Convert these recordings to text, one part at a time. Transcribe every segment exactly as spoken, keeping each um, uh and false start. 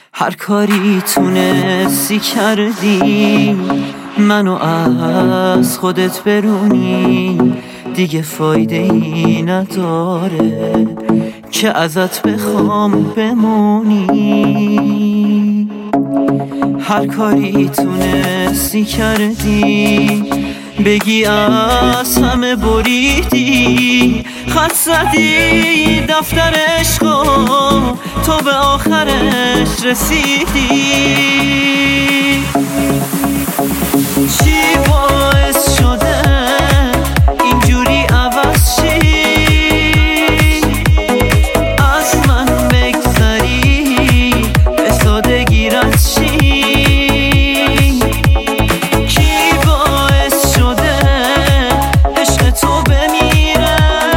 هر کاری تونستی کردی منو از خودت برونی، دیگه فایده ای نداره که ازت بخوام بمونی. هر کاری تونستی کردی، بگی از همه بریدی، خط زدی دفتر عشقو تو به آخرش رسیدی. چی باعث شده اینجوری عوض شی، از من بگذری به سادگی رد شی؟ کی باعث شده عشق تو بمیره؟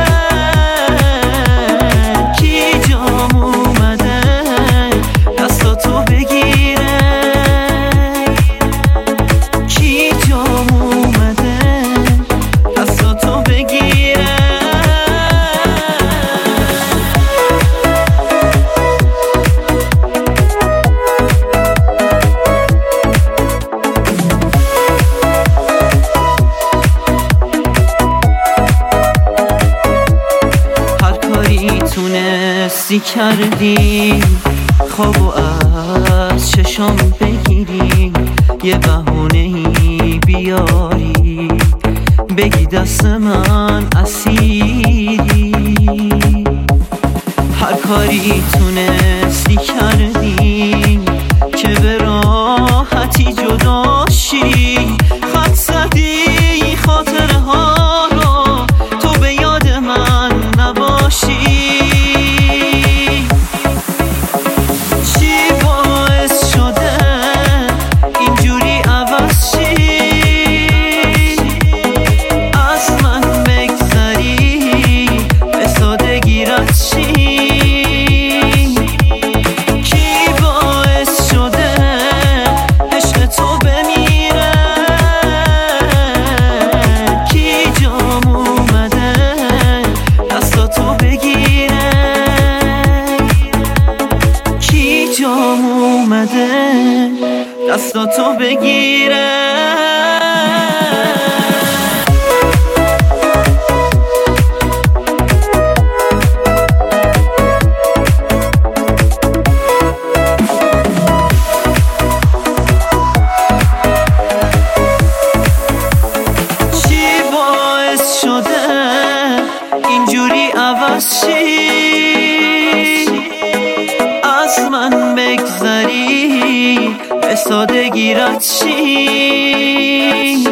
کی جام اومده دستاتو بگیره؟ کی جام اومده دستاتو بگیره؟ هر کاری تونستی کردی، خوابو از چشام بگیری، یه بهونه‌ای بیاری، بگی دست من اسیری. هر کاری تونستی کردی که به راحتی جدا شی، خط زدی خاطره ها رو تو به یاد من نباشی. چی باعث شده اینجوری عوض شی، از من بگذری به سادگی رد شی؟ کی باعث شده عشق تو بمیره؟ کی جام اومده دستاتو بگیره؟ کی جام اومده دستاتو بگیره؟ چی باعث شده اینجوری عوض شی، از من بگذری به سادگی رد شی؟